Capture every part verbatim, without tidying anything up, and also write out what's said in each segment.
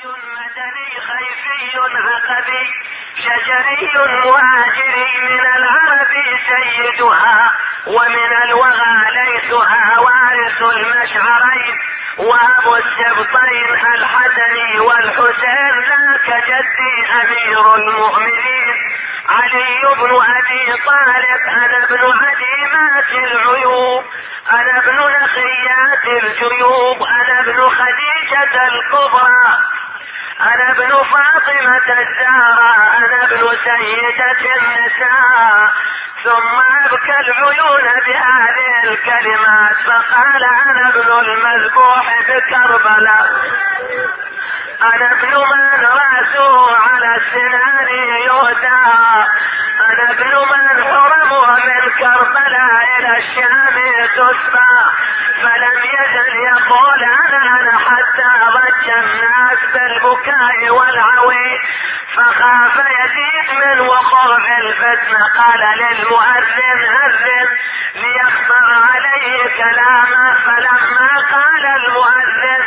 مدني خيفي عقبي شجري مهاجري من العرب سيدها ومن الوغى ليثها وارث المشعرين وابو السبطين الحسن والحسين ذاك جدي امير المؤمنين علي بن ابي طالب انا ابن عديمات العيوب انا ابن نخيات الجيوب انا ابن خديجة الكبرى انا ابن فاطمة الزهراء انا ابن سيدة النساء. ثم ابكى العيون بهذه الكلمات فقال انا ابن المذبوح بكربلاء انا ابن من راسه على السنان يهدى انا ابن من حرمه من كربلاء الى الشام تسبى. فلم يزل يقول انا انا حتى ضج الناس بالبكاء والعويل فخاف يزيد من وقوع الفتنة قال للمؤذن اذن ليخبر عليه كلامه. فلما قال المؤذن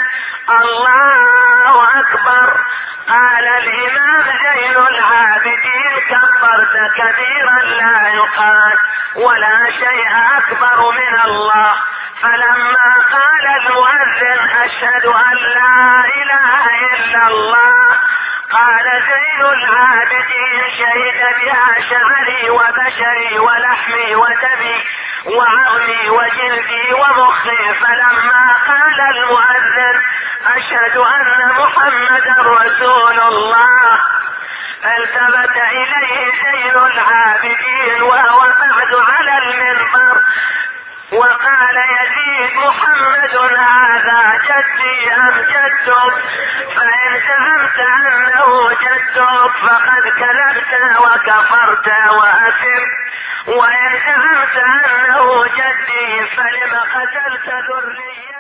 الله اكبر قال الامام زين العابدين كبرت كبيرا لا يقال ولا شيء اكبر من الله. فلما قال المؤذن اشهد ان لا اله الا الله قال زين العابدين شهد بها شعري وبشري ولحمي ودمي وعظمي وجلدي ومخي. فلما قال المؤذن اشهد ان محمدا رسول الله التفت اليه زين العابدين وهو بعد على المنبر وقال يزيد محمد هذا جدي ام جدك؟ فان زعمت انه جدك فقد كذبت وكفرت واثم وان زعمت انه جدي فلم قتلت ذريتي